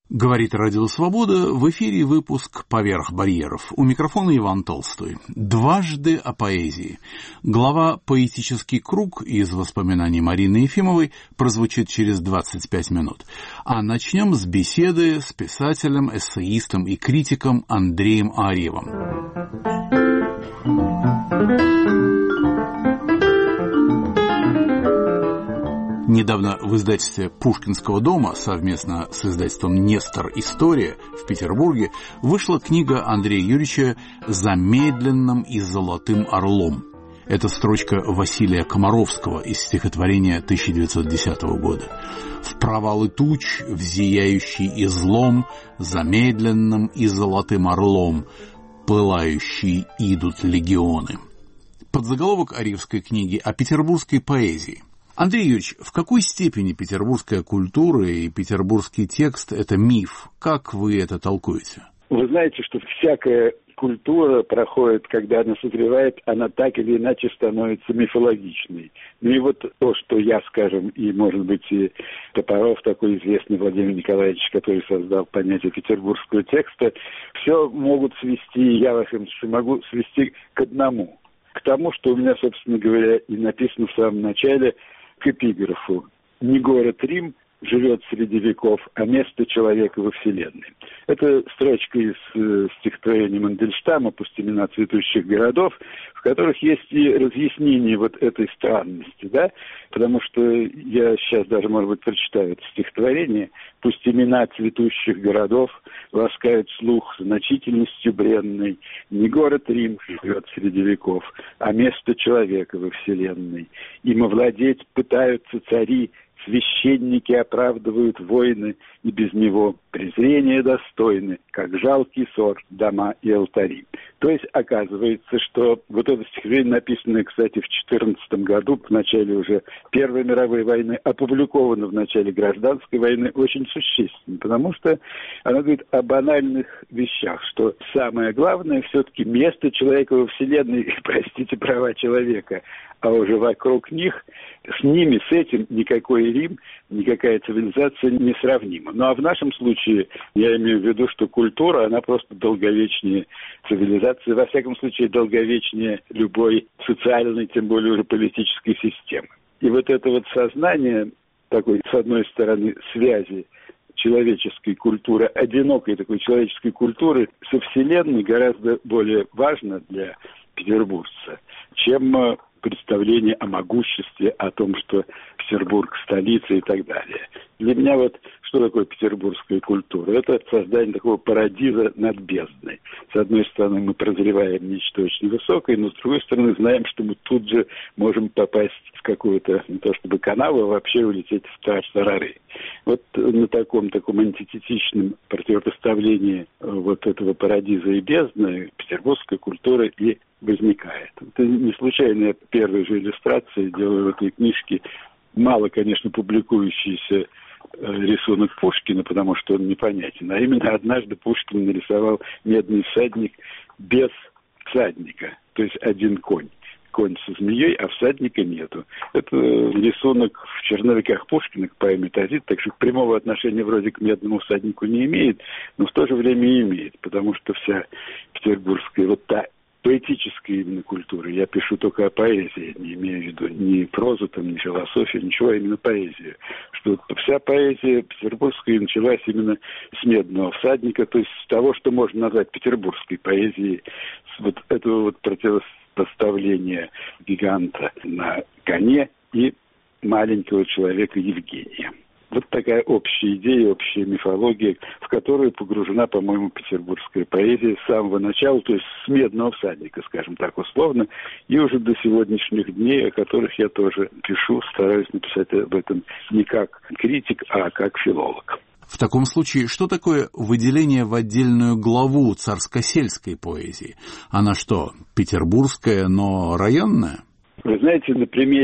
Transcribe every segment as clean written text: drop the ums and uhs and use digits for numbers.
Говорит Радио Свобода, в эфире выпуск «Поверх барьеров». У микрофона Иван Толстой. Дважды о поэзии. Глава «Поэтический круг» из воспоминаний Марины Ефимовой прозвучит через 25 минут. А начнем с беседы с писателем, эссеистом и критиком Андреем Арьевым. Недавно в издательстве Пушкинского дома совместно с издательством «Нестор. История» в Петербурге вышла книга Андрея Юрьевича «Замедленным и золотым орлом». Это строчка Василия Комаровского из стихотворения 1910 года. «В провалы туч, в зияющий излом, замедленным и золотым орлом, пылающие идут легионы». Подзаголовок арьевской книги о петербургской поэзии. Андрей Юрьевич, в какой степени петербургская культура и петербургский текст – это миф? Как вы это толкуете? Вы знаете, что всякая культура проходит, когда она созревает, она так или иначе становится мифологичной. Ну и вот то, что я, скажем, и, может быть, и Топоров, такой известный Владимир Николаевич, который создал понятие петербургского текста, все могут свести, я, во всяком случае, могу свести к одному. К тому, что у меня, собственно говоря, и написано в самом начале, к эпиграфу. «Не город Рим живет среди веков, а место человека во Вселенной». Это строчка из стихотворения Мандельштама «Пусть имена цветущих городов», в которых есть и разъяснение вот этой странности, да, потому что я сейчас даже, может быть, прочитаю это стихотворение. «Пусть имена цветущих городов ласкают слух значительностью бренной. Не город Рим живет среди веков, а место человека во Вселенной. Им овладеть пытаются цари, священники оправдывают войны, и без него презрения достойны, как жалкий ссор, дома и алтари». То есть оказывается, что вот это стихотворение, написанное, кстати, в 2014 году, в начале уже Первой мировой войны, опубликовано в начале Гражданской войны, очень существенно, потому что оно говорит о банальных вещах, что самое главное все-таки место человека во Вселенной, простите, права человека, а уже вокруг них, с ними, с этим никакой Рим, никакая цивилизация не сравнима. Ну а в нашем случае, я имею в виду, что культура, она просто долговечнее цивилизации, во всяком случае долговечнее любой социальной, тем более уже политической системы. И вот это вот сознание такой, с одной стороны, связи человеческой культуры, одинокой такой человеческой культуры со Вселенной гораздо более важно для петербуржца, чем представление о могуществе, о том, что Петербург – столица и так далее. Для меня вот что такое петербургская культура? Это создание такого парадиза над бездной. С одной стороны, мы прозреваем нечто очень высокое, но с другой стороны, знаем, что мы тут же можем попасть в какую-то, не то чтобы канаву, а вообще улететь в тартарары. Вот на таком антитетичном противопоставлении вот этого парадиза и бездны петербургская культура и возникает. Это не случайно я первые же иллюстрации делаю в этой книжке, мало, конечно, публикующийся рисунок Пушкина, потому что он непонятен. А именно однажды Пушкин нарисовал медный всадник без всадника, то есть один конь. Конь со змеей, а всадника нету. Это рисунок в черновиках Пушкина к поэме «Тазит», так что прямого отношения вроде к медному всаднику не имеет, но в то же время имеет, потому что вся петербургская вот та поэтическая именно культура. Я пишу только о поэзии, не имею в виду ни прозу, там, ни философию, ничего, а именно поэзию. Что вся поэзия петербургская началась именно с медного всадника, то есть с того, что можно назвать петербургской поэзией, с вот этого вот противопоставления гиганта на коне и маленького человека Евгения. Вот такая общая идея, общая мифология, в которую погружена, по-моему, петербургская поэзия с самого начала, то есть с медного всадника, скажем так, условно, и уже до сегодняшних дней, о которых я тоже пишу, стараюсь написать об этом не как критик, а как филолог. В таком случае, что такое выделение в отдельную главу царско-сельской поэзии? Она что, петербургская, но районная? Вы знаете, на примере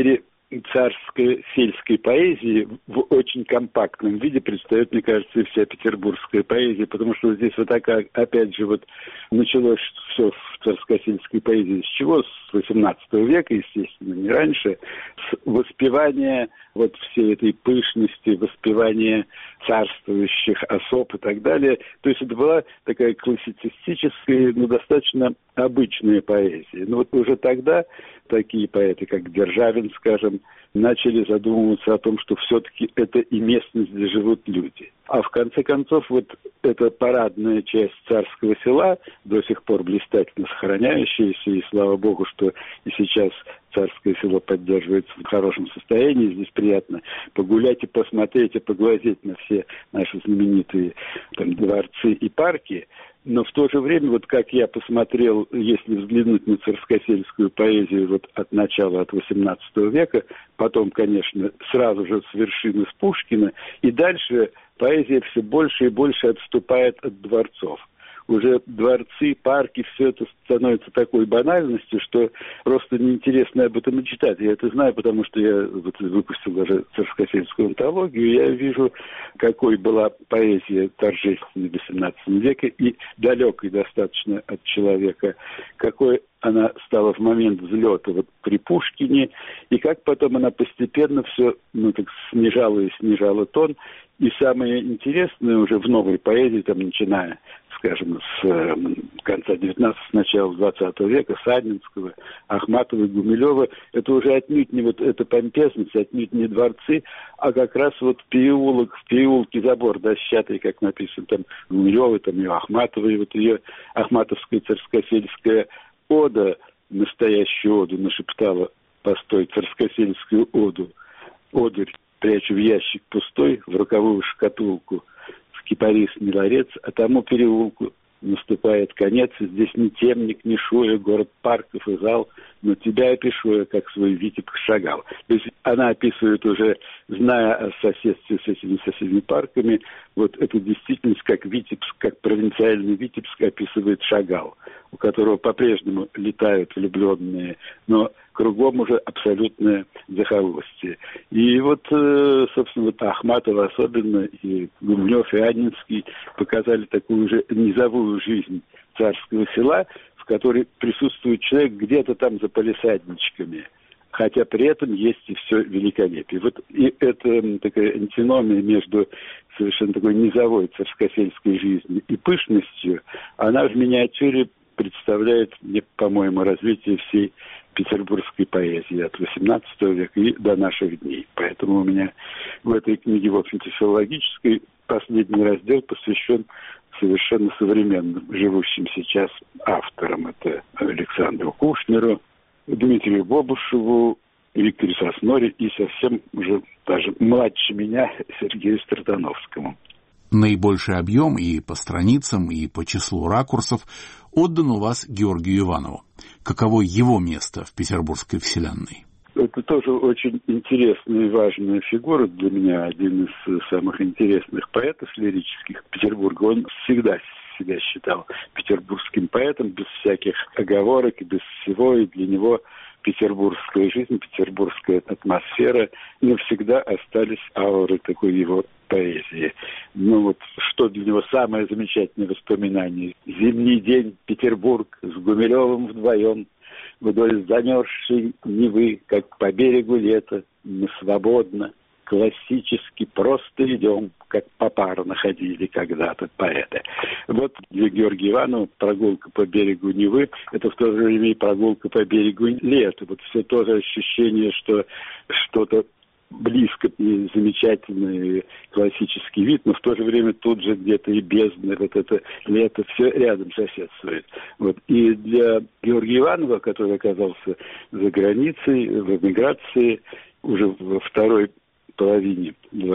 царской сельской поэзии в очень компактном виде предстает, мне кажется, и вся петербургская поэзия, потому что здесь вот такая, опять же, вот началось все в царско-сельской поэзии с чего? С XVIII века, естественно, не раньше, с воспевания вот всей этой пышности, воспевания царствующих особ и так далее. То есть это была такая классицистическая, но достаточно обычная поэзия. Но вот уже тогда такие поэты, как Державин, скажем, начали задумываться о том, что все-таки это и местность, где живут люди. А в конце концов, вот эта парадная часть царского села, до сих пор блистательно сохраняющаяся, и слава богу, что и сейчас царское село поддерживается в хорошем состоянии. Здесь приятно погулять и посмотреть, и поглазеть на все наши знаменитые там дворцы и парки. Но в то же время, вот как я посмотрел, если взглянуть на царскосельскую поэзию вот от начала, от XVIII века, потом, конечно, сразу же с вершины, с Пушкина, и дальше поэзия все больше и больше отступает от дворцов. Уже дворцы, парки, все это становится такой банальностью, что просто неинтересно об этом и читать. Я это знаю, потому что я вот выпустил даже царскосельскую антологию, я вижу, какой была поэзия торжественной в XVIII веке и далекой достаточно от человека, какой она стала в момент взлета вот при Пушкине, и как потом она постепенно все так снижала и снижала тон. И самое интересное уже в новой поэзии, там, начиная, скажем, с конца 19-го, с начала 20 века, Саднинского, Ахматова и Гумилева, это уже отнюдь не вот эта помпезность, отнюдь не дворцы, а как раз вот переулок, в переулке забор дощатый, как написано там Гумилевой, там ее Ахматовой, вот ее ахматовская царскосельская ода, настоящую оду, нашептала: постой, царскосельскую оду, одурь прячу в ящик пустой, в роковую шкатулку, в кипарисный ларец, а тому переулку наступает конец, и здесь ни темник, ни шуя, город парков и зал, но тебя я пишу, я как свой Витебск шагал. То есть она описывает уже, зная о соседстве с этими соседними парками, вот эту действительность, как Витебск, как провинциальный Витебск описывает Шагал, у которого по-прежнему летают влюбленные, но кругом уже абсолютное захолустье. И вот, собственно, вот Ахматова особенно, и Гумилев, и Анненский показали такую же низовую жизнь царского села, в которой присутствует человек где-то там за палисадничками, хотя при этом есть и все великолепие. Вот и это такая антиномия между совершенно такой низовой царскосельской жизнью и пышностью, она в миниатюре представляет мне, по-моему, развитие всей петербургской поэзии от XVIII века и до наших дней. Поэтому у меня в этой книге, в общем-то, филологической, последний раздел посвящен совершенно современным, живущим сейчас авторам. Это Александру Кушнеру, Дмитрию Бобушеву, Виктору Сосноре и совсем уже даже младше меня Сергею Стратановскому. Наибольший объем и по страницам, и по числу ракурсов отдан у вас Георгию Иванову. Каково его место в петербургской вселенной? Это тоже очень интересная и важная фигура для меня, один из самых интересных поэтов лирических Петербурга. Он всегда себя считал петербургским поэтом, без всяких оговорок и без всего, и для него петербургская жизнь, петербургская атмосфера навсегда остались ауры такой его поэзии. Ну вот, что для него самое замечательное воспоминание. Зимний день, Петербург, с Гумилевым вдвоем, вдоль замерзшей Невы, как по берегу лета, мы свободно, классически просто идем, как попарно ходили когда-то поэты. Вот для Георгия Иванова прогулка по берегу Невы – это в то же время и прогулка по берегу лета. Вот все то же ощущение, что что-то близко и замечательный классический вид, но в то же время тут же где-то и бездна, вот это лето, все рядом соседствует. Вот. И для Георгия Иванова, который оказался за границей, в эмиграции, уже во второй половине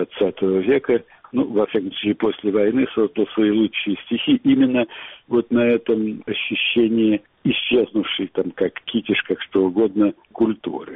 XX века, ну, во всяком случае, после войны создал свои лучшие стихи именно вот на этом ощущении исчезнувшей, там, как китиш, как что угодно, культуры.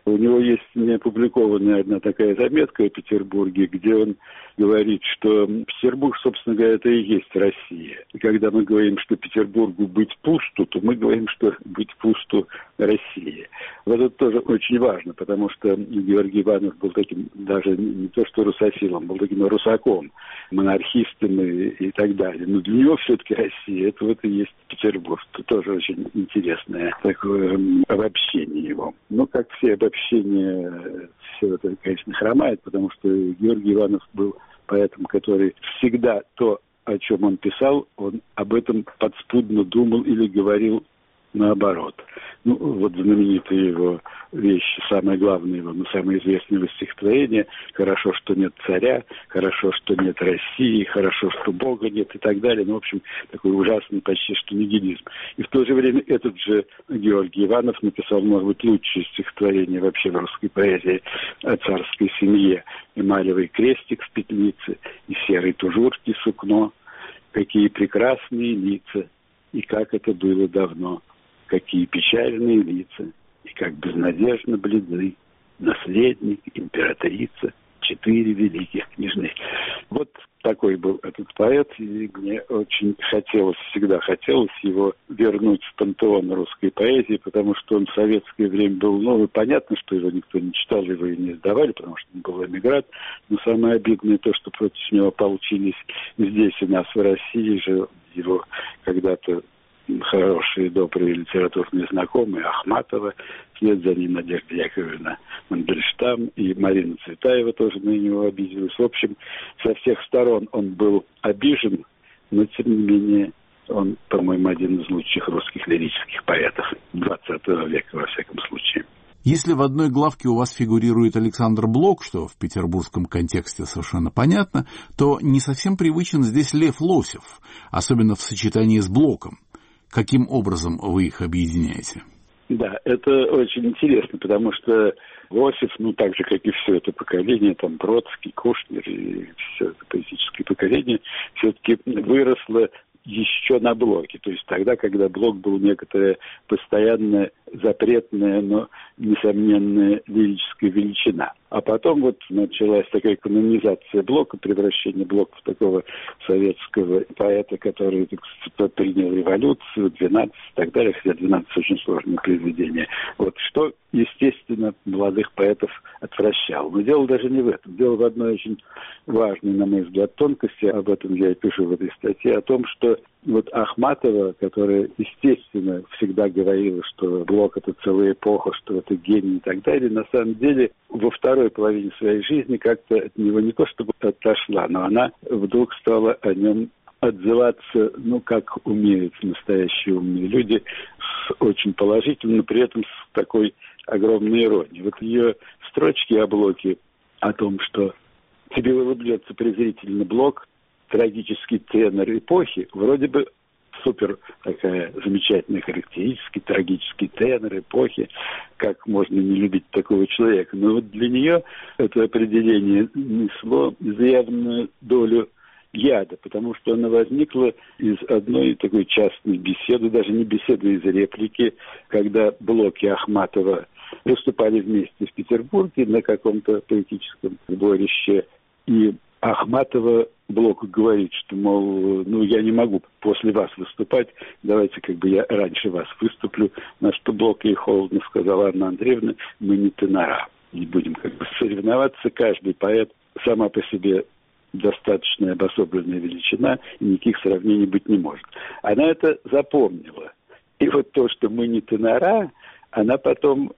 У него есть неопубликованная одна такая заметка о Петербурге, где он говорит, что Петербург, собственно говоря, это и есть Россия. И когда мы говорим, что Петербургу быть пусту, то мы говорим, что быть пусту Россия. Вот это тоже очень важно, потому что Георгий Иванов был таким, даже не то что русофилом, был таким русаком, монархистом и так далее. Но для него все-таки Россия, это вот и есть Петербург. Это тоже очень интересное такое обобщение его. Но как все обобщения, все это, конечно, хромает, потому что Георгий Иванов был поэтом, который всегда то, о чем он писал, он об этом подспудно думал или говорил наоборот. Ну, вот знаменитые его вещи, самое главное его, самое известное его стихотворение «Хорошо, что нет царя», «Хорошо, что нет России», «Хорошо, что Бога нет» и так далее. Ну, в общем, такой ужасный почти что нигилизм. И в то же время этот же Георгий Иванов написал, может быть, лучшее стихотворение вообще в русской поэзии о царской семье. «Эмалевый крестик в петлице, и серой тужурки сукно, какие прекрасные лица, и как это было давно». Какие печальные лица, и как безнадежно бледны наследник, императрица, 4 великих княжны. Вот такой был этот поэт, и мне очень всегда хотелось его вернуть в пантеон русской поэзии, потому что он в советское время был, понятно, что его никто не читал, его и не издавали, потому что он был эмигрант, но самое обидное то, что против него получились здесь у нас в России же его когда-то хорошие, добрые литературные знакомые Ахматова, вслед за ним Надежда Яковлевна Мандельштам и Марина Цветаева тоже на него обиделась. В общем, со всех сторон он был обижен, но тем не менее он, по-моему, один из лучших русских лирических поэтов XX века, во всяком случае. Если в одной главке у вас фигурирует Александр Блок, что в петербургском контексте совершенно понятно, то не совсем привычен здесь Лев Лосев, особенно в сочетании с Блоком. Каким образом вы их объединяете? Да, это очень интересно, потому что Лосев, так же, как и все это поколение, там Бродский, Кушнер и все это поэтическое поколение, все-таки выросло еще на Блоке. То есть тогда, когда Блок был некоторая постоянная, запретная, но несомненная лирическая величина. А потом вот началась такая канонизация Блока, превращение Блока в такого советского поэта, который принял революцию, 12 и так далее, хотя 12 очень сложное произведение. Вот что, естественно, молодых поэтов отвращало. Но дело даже не в этом. Дело в одной очень важной, на мой взгляд, тонкости, об этом я и пишу в этой статье, о том, что вот Ахматова, которая, естественно, всегда говорила, что Блок — это целая эпоха, что это гений и так далее, на самом деле во второй половине своей жизни как-то от него не то чтобы отошла, но она вдруг стала о нем отзываться, как умеют настоящие умные люди, очень положительно, но при этом с такой огромной иронией. Вот ее строчки о Блоке, о том, что тебе улыбнется презрительно Блок, трагический тенор эпохи, вроде бы супер такая замечательная характеристика, трагический тенор эпохи, как можно не любить такого человека. Но вот для нее это определение несло явную долю яда, потому что она возникла из одной такой частной беседы, даже не беседы, из реплики, когда Блок и Ахматова выступали вместе в Петербурге на каком-то поэтическом сборище, и Ахматова Блоку говорит, что, мол, я не могу после вас выступать, давайте я раньше вас выступлю, на что Блок ей холодно сказала: Анна Андреевна, мы не тенора, не будем соревноваться, каждый поэт сама по себе достаточно обособленная величина, и никаких сравнений быть не может. Она это запомнила. И вот то, что мы не тенора, она потом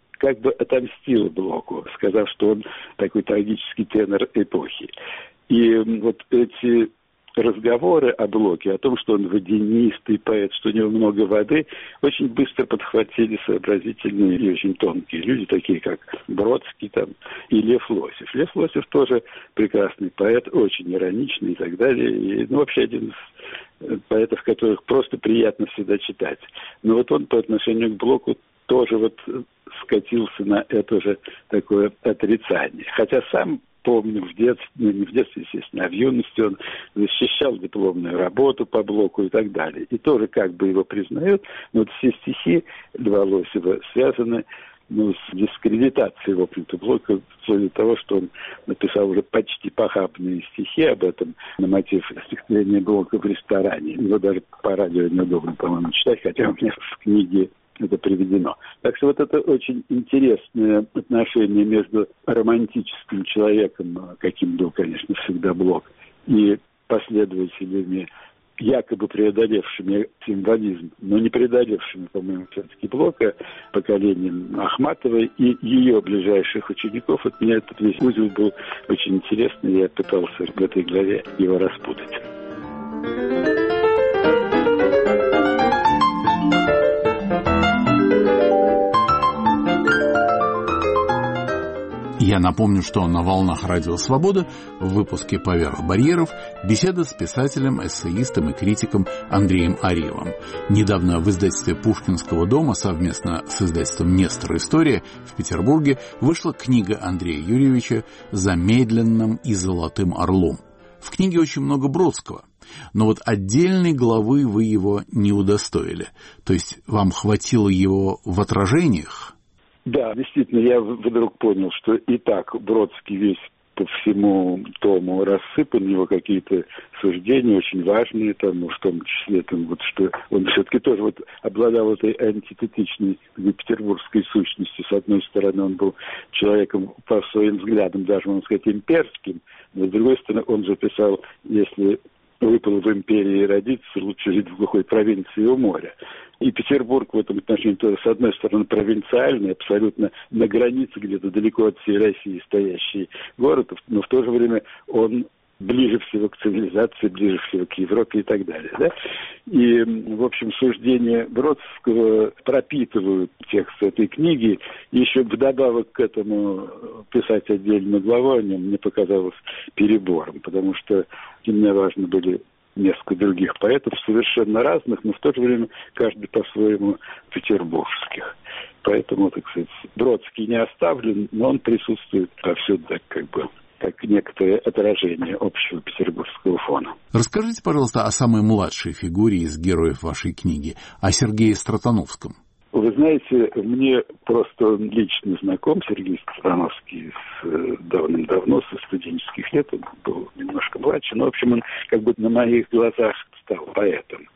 отомстила Блоку, сказав, что он такой трагический тенор эпохи. И вот эти разговоры о Блоке, о том, что он водянистый поэт, что у него много воды, очень быстро подхватили сообразительные и очень тонкие люди, такие как Бродский и Лев Лосев. Лев Лосев тоже прекрасный поэт, очень ироничный и так далее. И, вообще один из поэтов, которых просто приятно всегда читать. Но вот он по отношению к Блоку тоже скатился на это же такое отрицание. Хотя сам помню в детстве, не в детстве, естественно, а в юности он защищал дипломную работу по Блоку и так далее. И тоже его признают, но вот все стихи Льва Лосева связаны с дискредитацией, в общем-то, Блока, вплоть до того, что он написал уже почти похабные стихи об этом на мотив стихотворения Блока в ресторане. Его даже по радио неудобно, по-моему, читать, хотя у меня в книге это приведено. Так что вот это очень интересное отношение между романтическим человеком, каким был, конечно, всегда Блок, и последователями, якобы преодолевшими символизм, но не преодолевшими, по-моему, все-таки Блока, поколением Ахматовой и ее ближайших учеников. От меня этот весь узел был очень интересный, я пытался в этой главе его распутать. Я напомню, что на волнах Радио Свобода в выпуске «Поверх барьеров» беседа с писателем, эссеистом и критиком Андреем Арьевым. Недавно в издательстве Пушкинского дома совместно с издательством «Нестор. История» в Петербурге вышла книга Андрея Юрьевича «За медленным и золотым орлом». В книге очень много Бродского, но вот отдельной главы вы его не удостоили. То есть вам хватило его в отражениях? Да, действительно, я вдруг понял, что и так Бродский весь по всему тому рассыпан, у него какие-то суждения очень важные, там, в том числе, там, вот, что он все-таки тоже вот обладал этой антитетичной петербургской сущностью. С одной стороны, он был человеком по своим взглядам, даже, можно сказать, имперским, но с другой стороны, он же писал, если выпало в империи родиться, лучше жить в глухой провинции у моря. И Петербург в этом отношении тоже, с одной стороны, провинциальный, абсолютно на границе, где-то далеко от всей России стоящий город, но в то же время он ближе всего к цивилизации, ближе всего к Европе и так далее. Да? И, в общем, суждения Бродского пропитывают текст этой книги. И еще вдобавок к этому писать отдельную главу о нем мне показалось перебором, потому что для меня важны были несколько других поэтов, совершенно разных, но в то же время каждый по-своему петербургских. Поэтому, так сказать, Бродский не оставлен, но он присутствует повсюду, так как бы, как некоторое отражение общего петербургского фона. Расскажите, пожалуйста, о самой младшей фигуре из героев вашей книги, о Сергее Стратоновском. Вы знаете, мне просто он лично знаком, Сергей Стратоновский, давным-давно, со студенческих лет, он был немножко младше, но, в общем, он как бы на моих глазах стал поэтом.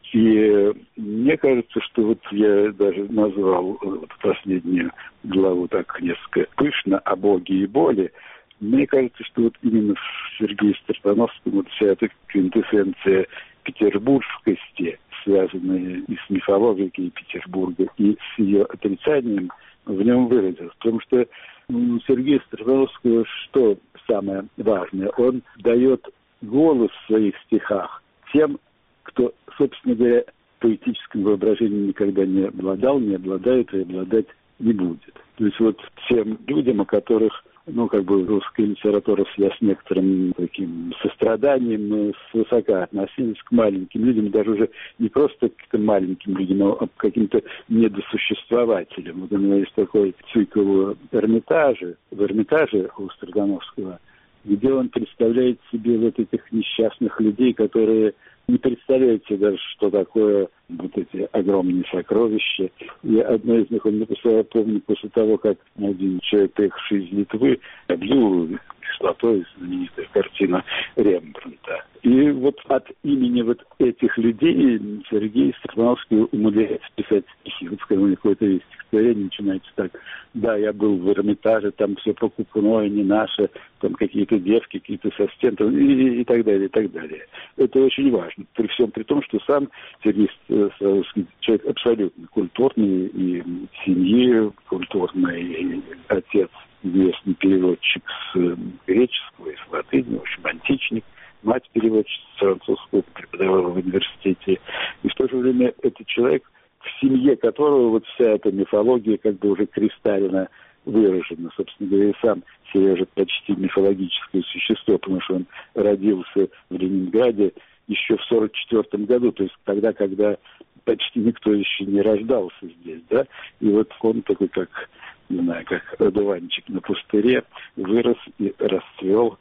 И мне кажется, что вот я даже назвал вот последнюю главу так несколько пышно о Боге и боли. Мне кажется, что вот именно в Сергее Стратоновском вот вся эта квинтэссенция петербургскости, связанная и с мифологией Петербурга, и с ее отрицанием, в нем выразилась. Потому что у Сергея Стратоновского что самое важное? Он дает голос в своих стихах тем, кто, собственно говоря, поэтическим воображением никогда не обладал, не обладает и обладать не будет. То есть вот тем людям, о которых, как бы русская литература всегда с некоторым таким состраданием свысока относилась к маленьким людям, даже уже не просто к каким-то маленьким людям, а к каким-то недосуществователям. Вот у меня есть такой цикл в Эрмитаже у Стратоновского, где он представляет себе вот этих несчастных людей, которые не представляют себе даже, что такое вот эти огромные сокровища. И одно из них он написал, я помню, после того, как один человек, приехавший из Литвы, облил кислотой знаменитая картина Рембрандта. И вот от имени вот этих людей Сергей Стратоновский умудряется писать стихи. Вот, скажем, у него какое-то есть стихотворение, начинается так: да, я был в Эрмитаже, там все покупное, не наше, там какие-то девки, какие-то со стен, и так далее, и так далее. Это очень важно. При всем при том, что сам Сергей Стратоновский человек абсолютно культурный, и в семье культурный, и отец известный переводчик с греческого и с латыни, в общем, античник. Мать переводчица с французского, преподавала в университете. И в то же время это человек, в семье которого вот вся эта мифология как бы уже кристально выражена. Собственно говоря, и сам Сережа почти мифологическое существо, потому что он родился в Ленинграде еще в 1944 году, то есть тогда, когда почти никто еще не рождался здесь, да, и вот он такой, как одуванчик на пустыре, вырос и расцвел,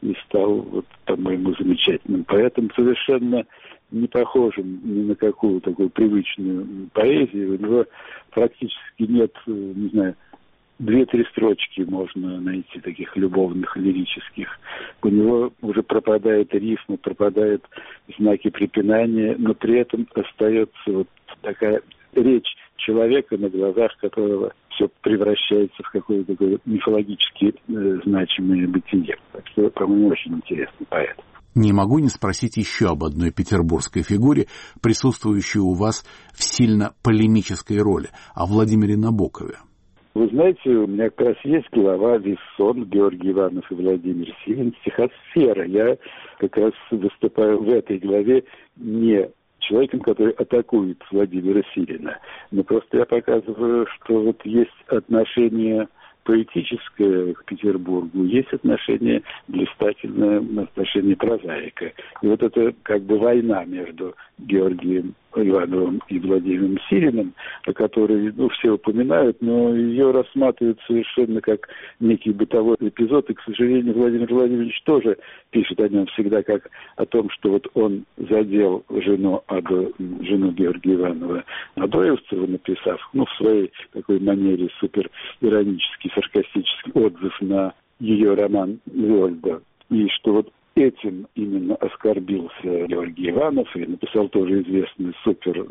и стал, вот, по-моему, замечательным поэтом, совершенно не похожим ни на какую такую привычную поэзию. У него практически нет, не знаю, 2-3 строчки можно найти таких любовных, лирических. У него уже пропадает рифма, пропадают знаки препинания, но при этом остается вот такая речь человека, на глазах которого все превращается в какое-то такое мифологически значимое бытие. Так что, по-моему, очень интересный поэт. Не могу не спросить еще об одной петербургской фигуре, присутствующей у вас в сильно полемической роли, о Владимире Набокове. Вы знаете, у меня как раз есть глава «Вессон», Георгий Иванов и Владимир Силин, «Стихосфера». Я как раз выступаю в этой главе не человеком, который атакует Владимира Силина, но просто я показываю, что вот есть отношение поэтическое к Петербургу, есть отношение блистательное, отношение прозаика. И вот это как бы война между Георгием Ивановым и Владимиром Силиным, о которой все упоминают, но ее рассматривают совершенно как некий бытовой эпизод, и, к сожалению, Владимир Владимирович тоже пишет о нем всегда как о том, что вот он задел жену Георгия Иванова Адоевцева, написав, в своей такой манере супер иронический, саркастический отзыв на ее роман «Вольда», и что вот этим именно оскорбился Георгий Иванов и написал тоже известную супер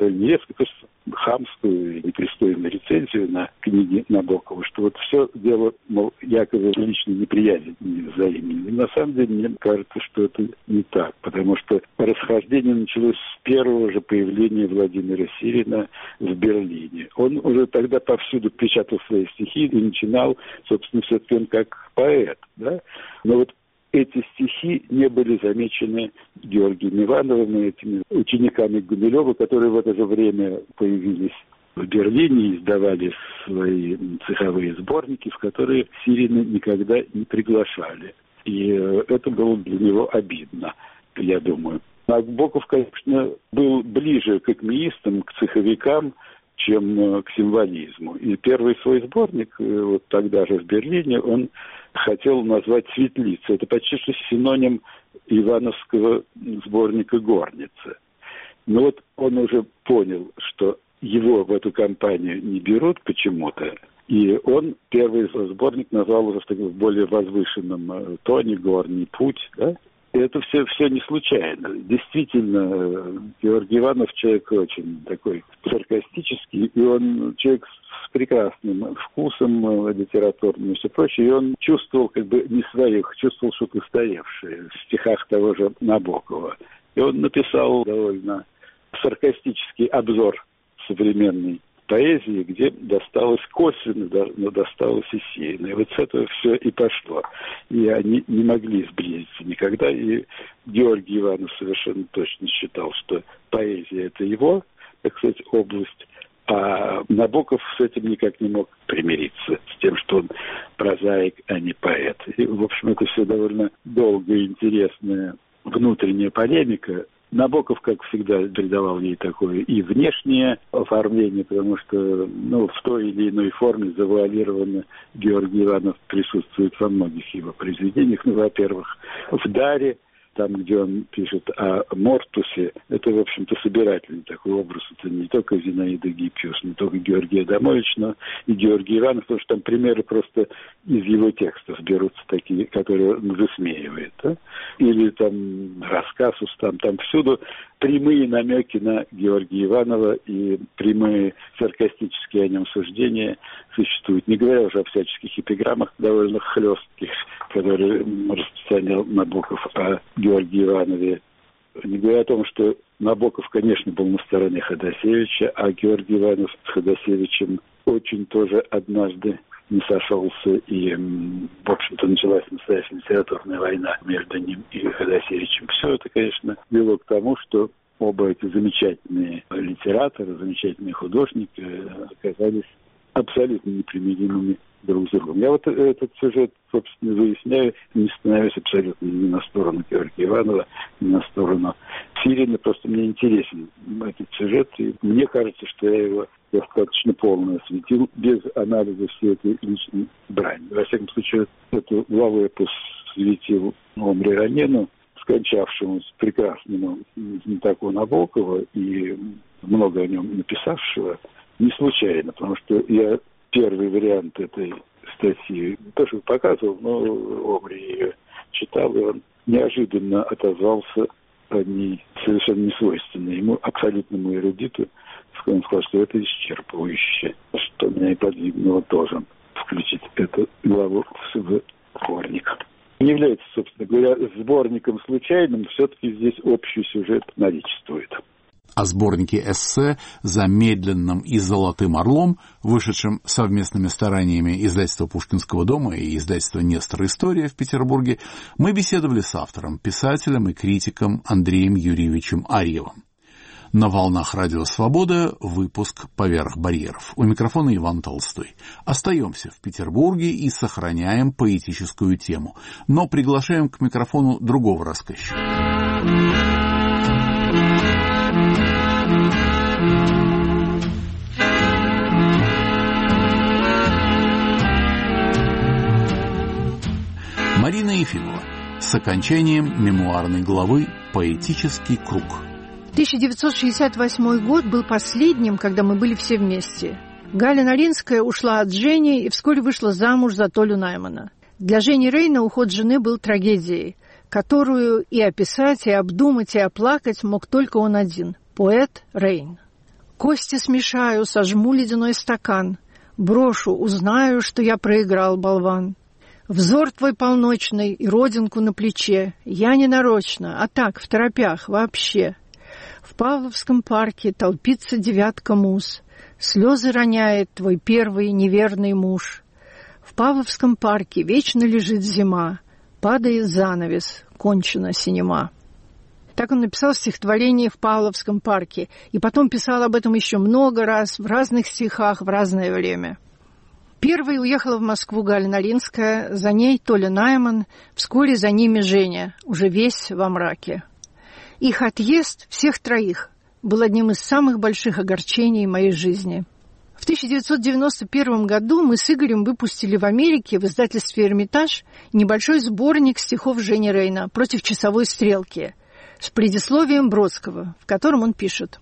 хамскую и непристойную рецензию на книги Набокова, что вот все дело, мол, якобы личной неприязни взаимной. И на самом деле мне кажется, что это не так, потому что расхождение началось с первого же появления Владимира Силина в Берлине. Он уже тогда повсюду печатал свои стихи и начинал, собственно, все-таки он как поэт, да? Но вот эти стихи не были замечены Георгием Ивановым и этими учениками Гумилева, которые в это же время появились в Берлине и издавали свои цеховые сборники, в которые Силина никогда не приглашали. И это было для него обидно, я думаю. Набоков, конечно, был ближе к акмеистам, к цеховикам, чем к символизму. И первый свой сборник, вот тогда же в Берлине, он хотел назвать «Светлица». Это почти что синоним ивановского сборника «Горница». Но вот он уже понял, что его в эту компанию не берут почему-то, и он первый сборник назвал уже в более возвышенном тоне «Горний путь», да? И это все не случайно. Действительно, Георгий Иванов человек очень такой саркастический, и он человек с прекрасным вкусом литературным и все прочее, и он чувствовал как бы не своих, чувствовал что-то устаревшее в стихах того же Набокова. И он написал довольно саркастический обзор современной поэзии, где досталось косвенно, но досталось и сильно. И вот с этого все и пошло. И они не могли сблизиться никогда. И Георгий Иванов совершенно точно считал, что поэзия – это его, так сказать, область. А Набоков с этим никак не мог примириться, с тем, что он прозаик, а не поэт. И, в общем, это все довольно долгая и интересная внутренняя полемика. Набоков, как всегда, придавал ей такое и внешнее оформление, потому что в той или иной форме завуалированно Георгий Иванов присутствует во многих его произведениях. Во-первых, в «Даре», там, где он пишет о Мортусе, это, в общем-то, собирательный такой образ. Это не только Зинаида Гиппиус, не только Георгий Адамович, но и Георгий Иванов, потому что там примеры просто из его текстов берутся такие, которые он высмеивает. Да? Или там рассказ устам, там всюду прямые намеки на Георгия Иванова и прямые саркастические о нем суждения существуют. Не говоря уже о всяческих эпиграммах довольно хлестких, которые распространял Набоков о Георгии Иванове. Не говоря о том, что Набоков, конечно, был на стороне Ходосевича, а Георгий Иванов с Ходосевичем очень тоже однажды не сошелся, и, в общем-то, началась настоящая литературная война между ним и Ходосевичем. Все это, конечно, вело к тому, что оба эти замечательные литераторы, замечательные художники оказались абсолютно непримиримыми друг с другом. Я вот этот сюжет, собственно, выясняю, не становлюсь абсолютно ни на сторону Георгия Иванова, ни на сторону Силина. Просто мне интересен этот сюжет, и мне кажется, что я его достаточно полно осветил, без анализа всей этой личной брани. Во всяком случае, эту главу я посвятил Омри Ранену, скончавшемуся прекрасному знатоку Набокова и много о нем написавшего, не случайно, потому что я первый вариант этой статьи тоже показывал, но Омри ее читал, и он неожиданно отозвался о ней совершенно несвойственной ему, абсолютному эрудиту. Он сказал, что это исчерпывающе, что меня и подвигнуло тоже включить эту главу в сборник. Не является, собственно говоря, сборником случайным, все-таки здесь общий сюжет наличествует. О сборнике эссе «Замедленным и золотым орлом», вышедшем совместными стараниями издательства Пушкинского дома и издательства «Нестор. История» в Петербурге, мы беседовали с автором, писателем и критиком Андреем Юрьевичем Арьевым. На волнах Радио Свобода выпуск «Поверх барьеров». У микрофона Иван Толстой. Остаемся в Петербурге и сохраняем поэтическую тему, но приглашаем к микрофону другого рассказчика. Марина Ефимова с окончанием мемуарной главы «Поэтический круг». 1968 год был последним, когда мы были все вместе. Галя Норинская ушла от Жени и вскоре вышла замуж за Толю Наймана. Для Жени Рейна уход жены был трагедией, которую и описать, и обдумать, и оплакать мог только он один – поэт Рейн. «Кости смешаю, сожму ледяной стакан, брошу, узнаю, что я проиграл, болван. Взор твой полночный и родинку на плече, я не нарочно, а так, в торопях, вообще. В Павловском парке толпится девятка муз, слезы роняет твой первый неверный муж. В Павловском парке вечно лежит зима, падает занавес, кончена синема». Так он написал стихотворение «В Павловском парке», и потом писал об этом еще много раз, в разных стихах, в разное время. Первой уехала в Москву Галя Норинская, за ней Толя Найман, вскоре за ними Женя, уже весь во мраке. Их отъезд, всех троих, был одним из самых больших огорчений моей жизни. В 1991 году мы с Игорем выпустили в Америке в издательстве «Эрмитаж» небольшой сборник стихов Жени Рейна «Против часовой стрелки» с предисловием Бродского, в котором он пишет: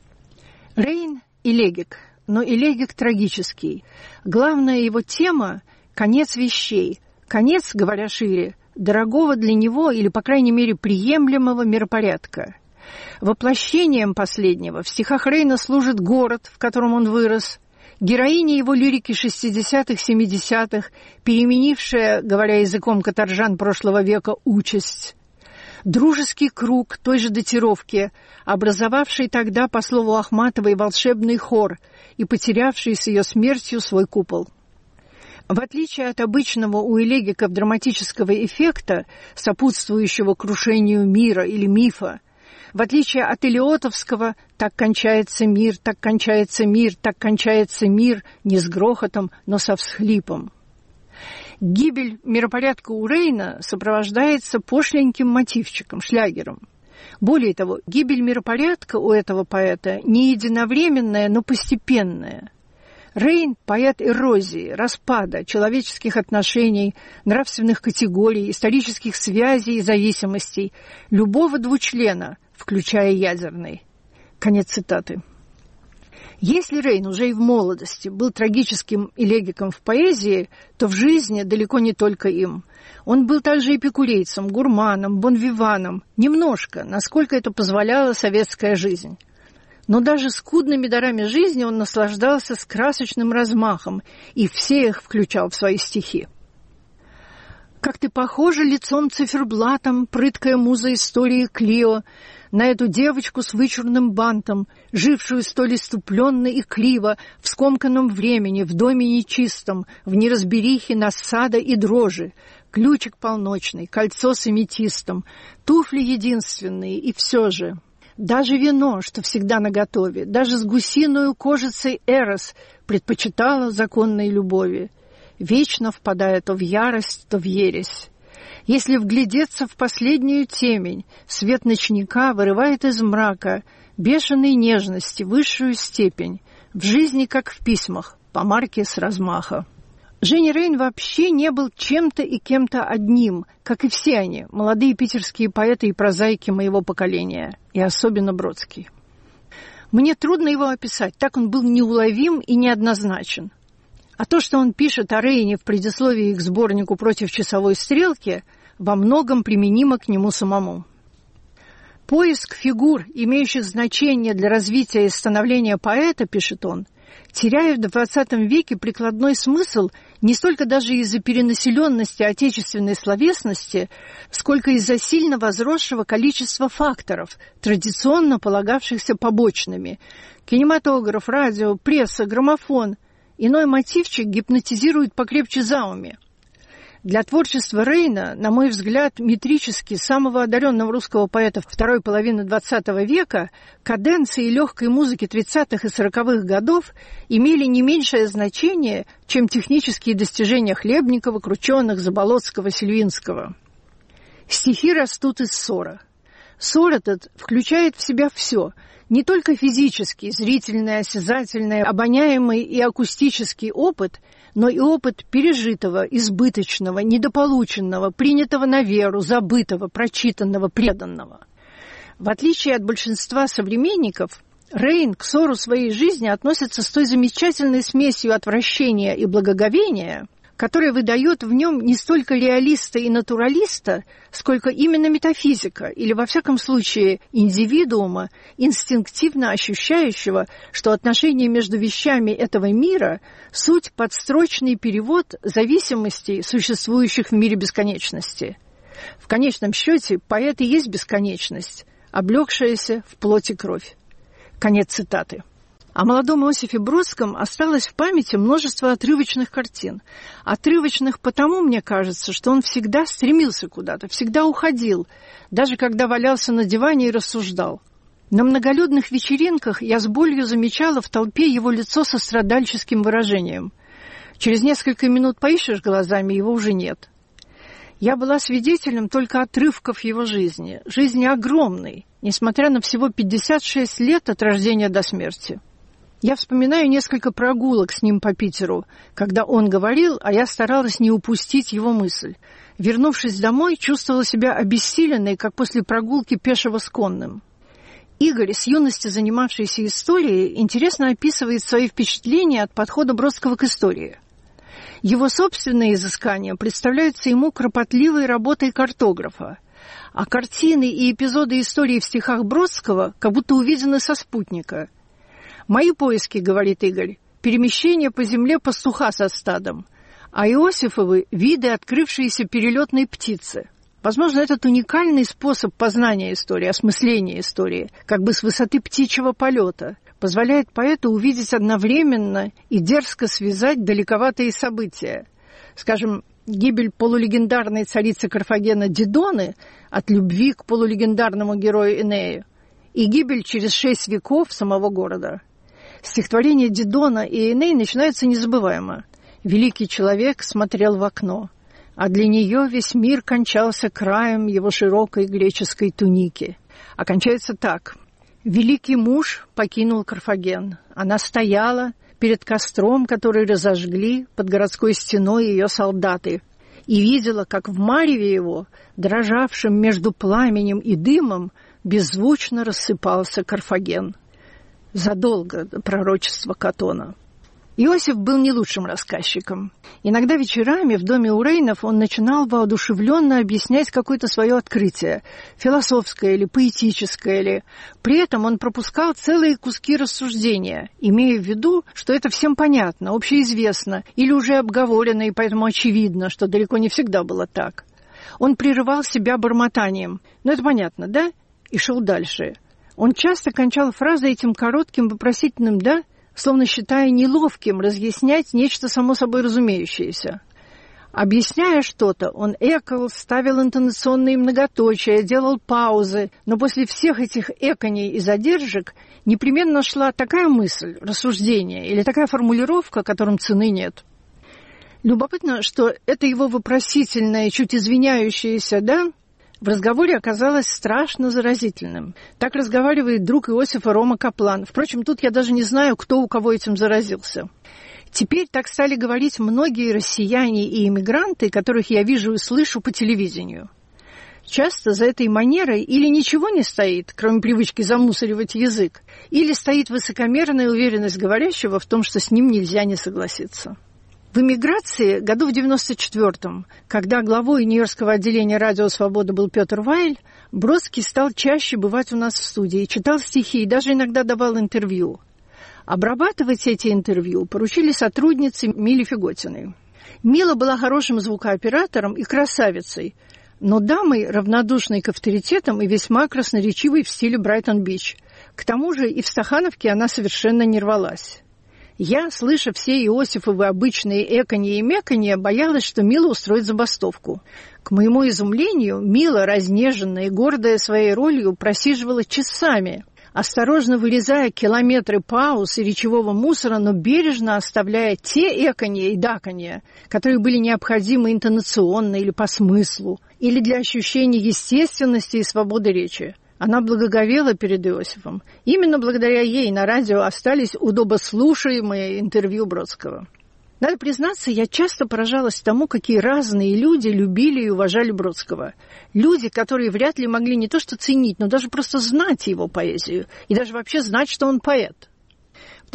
«Рейн – элегик, но элегик трагический. Главная его тема – конец вещей. Конец, говоря шире, дорогого для него или, по крайней мере, приемлемого миропорядка. Воплощением последнего в стихах Рейна служит город, в котором он вырос, героиня его лирики 60-х, 70-х, переменившая, говоря языком каторжан прошлого века, участь. Дружеский круг той же датировки, образовавший тогда, по слову Ахматовой, волшебный хор и потерявший с ее смертью свой купол. В отличие от обычного у элегиков драматического эффекта, сопутствующего крушению мира или мифа, в отличие от элиотовского «так кончается мир, так кончается мир, так кончается мир» не с грохотом, но со всхлипом. Гибель миропорядка у Рейна сопровождается пошленьким мотивчиком, шлягером. Более того, гибель миропорядка у этого поэта не единовременная, но постепенная. Рейн – поэт эрозии, распада, человеческих отношений, нравственных категорий, исторических связей и зависимостей, любого двучлена, включая ядерный. Конец цитаты. Если Рейн уже и в молодости был трагическим элегиком в поэзии, то в жизни далеко не только им. Он был также эпикурейцем, гурманом, бонвиваном, немножко, насколько это позволяла советская жизнь. Но даже скудными дарами жизни он наслаждался с красочным размахом и все их включал в свои стихи. «Как ты похожа лицом циферблатом, прыткая муза истории Клио, на эту девочку с вычурным бантом, жившую столь иступленно и криво в скомканном времени, в доме нечистом, в неразберихе нассада и дрожи, ключик полночный, кольцо с аметистом, туфли единственные, и все же. Даже вино, что всегда наготове, даже с гусиную кожицей Эрос предпочитала законной любови, вечно впадая то в ярость, то в ересь. Если вглядеться в последнюю темень, свет ночника вырывает из мрака бешеной нежности высшую степень, в жизни, как в письмах, по марке с размаха». Женя Рейн вообще не был чем-то и кем-то одним, как и все они, молодые питерские поэты и прозаики моего поколения, и особенно Бродский. Мне трудно его описать, так он был неуловим и неоднозначен. А то, что он пишет о Рейне в предисловии к сборнику «Против часовой стрелки», во многом применимо к нему самому. «Поиск фигур, имеющих значение для развития и становления поэта, — пишет он, — теряет в XX веке прикладной смысл не столько даже из-за перенаселенности отечественной словесности, сколько из-за сильно возросшего количества факторов, традиционно полагавшихся побочными. Кинематограф, радио, пресса, граммофон. Иной мотивчик гипнотизирует покрепче зауми. Для творчества Рейна, на мой взгляд, метрически самого одаренного русского поэта второй половины XX века, каденции легкой музыки 30-х и 40-х годов имели не меньшее значение, чем технические достижения Хлебникова, Крученых, Заболоцкого, Сильвинского. Стихи растут из ссора. Ссор этот включает в себя все, не только физический, зрительный, осязательный, обоняемый и акустический опыт, но и опыт пережитого, избыточного, недополученного, принятого на веру, забытого, прочитанного, преданного. В отличие от большинства современников, Рейн к ссору своей жизни относится с той замечательной смесью отвращения и благоговения, которая выдает в нем не столько реалиста и натуралиста, сколько именно метафизика, или, во всяком случае, индивидуума, инстинктивно ощущающего, что отношения между вещами этого мира – суть подстрочный перевод зависимостей, существующих в мире бесконечности. В конечном счете, поэт и есть бесконечность, облегшаяся в плоть и кровь. Конец цитаты. О молодом Иосифе Бродском осталось в памяти множество отрывочных картин. Отрывочных потому, мне кажется, что он всегда стремился куда-то, всегда уходил, даже когда валялся на диване и рассуждал. На многолюдных вечеринках я с болью замечала в толпе его лицо со страдальческим выражением. Через несколько минут поищешь глазами, его уже нет. Я была свидетелем только отрывков его жизни огромной, несмотря на всего 56 лет от рождения до смерти. Я вспоминаю несколько прогулок с ним по Питеру, когда он говорил, а я старалась не упустить его мысль. Вернувшись домой, чувствовала себя обессиленной, как после прогулки пешего с конным. Игорь, с юности занимавшийся историей, интересно описывает свои впечатления от подхода Бродского к истории. Его собственные изыскания представляются ему кропотливой работой картографа, а картины и эпизоды истории в стихах Бродского как будто увидены со спутника. «Мои поиски, — говорит Игорь, — перемещение по земле пастуха со стадом, а Иосифовы — виды открывшиеся перелетной птицы. Возможно, этот уникальный способ познания истории, осмысления истории, как бы с высоты птичьего полета, позволяет поэту увидеть одновременно и дерзко связать далековатые события. Скажем, гибель полулегендарной царицы Карфагена Дидоны от любви к полулегендарному герою Энею и гибель через 6 веков самого города. Стихотворение Дидона и Эней начинается незабываемо. Великий человек смотрел в окно, а для нее весь мир кончался краем его широкой греческой туники. А кончается так. Великий муж покинул Карфаген. Она стояла перед костром, который разожгли под городской стеной ее солдаты, и видела, как в мареве его, дрожавшем между пламенем и дымом, беззвучно рассыпался Карфаген. Задолго до пророчества Катона. Иосиф был не лучшим рассказчиком. Иногда вечерами в доме у Рейнов он начинал воодушевленно объяснять какое-то свое открытие, философское или поэтическое ли. При этом он пропускал целые куски рассуждения, имея в виду, что это всем понятно, общеизвестно или уже обговорено, и поэтому очевидно, что далеко не всегда было так. Он прерывал себя бормотанием. Ну, это понятно, да? И шел дальше. Он часто кончал фразы этим коротким вопросительным «да», словно считая неловким разъяснять нечто само собой разумеющееся. Объясняя что-то, он экал, ставил интонационные многоточия, делал паузы, но после всех этих эканий и задержек непременно шла такая мысль, рассуждение или такая формулировка, которым цены нет. Любопытно, что это его вопросительное, чуть извиняющееся «да» в разговоре оказалось страшно заразительным. Так разговаривает друг Иосифа Рома Каплан. Впрочем, тут я даже не знаю, кто у кого этим заразился. Теперь так стали говорить многие россияне и эмигранты, которых я вижу и слышу по телевидению. Часто за этой манерой или ничего не стоит, кроме привычки замусоривать язык, или стоит высокомерная уверенность говорящего в том, что с ним нельзя не согласиться. В эмиграции, году в 94-м, когда главой Нью-Йоркского отделения «Радио Свобода» был Петр Вайль, Бродский стал чаще бывать у нас в студии, читал стихи и даже иногда давал интервью. Обрабатывать эти интервью поручили сотруднице Миле Фиготиной. Мила была хорошим звукооператором и красавицей, но дамой, равнодушной к авторитетам и весьма красноречивой в стиле Брайтон-Бич. К тому же и в Стахановке она совершенно не рвалась. Я, слыша все Иосифовы обычные эканье и меканье, боялась, что Мила устроит забастовку. К моему изумлению, Мила, разнеженная и гордая своей ролью, просиживала часами, осторожно вырезая километры пауз и речевого мусора, но бережно оставляя те эканье и даканье, которые были необходимы интонационно или по смыслу, или для ощущения естественности и свободы речи. Она благоговела перед Иосифом. Именно благодаря ей на радио остались удобослушаемые интервью Бродского. Надо признаться, я часто поражалась тому, какие разные люди любили и уважали Бродского. Люди, которые вряд ли могли не то что ценить, но даже просто знать его поэзию. И даже вообще знать, что он поэт. В